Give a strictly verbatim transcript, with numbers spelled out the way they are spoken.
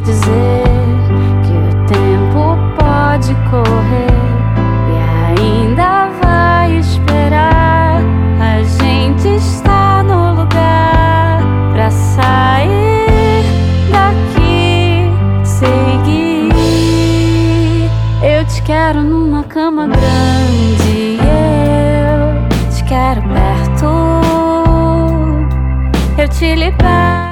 dizer que o tempo pode correr e ainda vai esperar. A gente está no lugar pra sair daqui, seguir. Eu te quero numa cama grande e eu te quero perto. Eu te libero.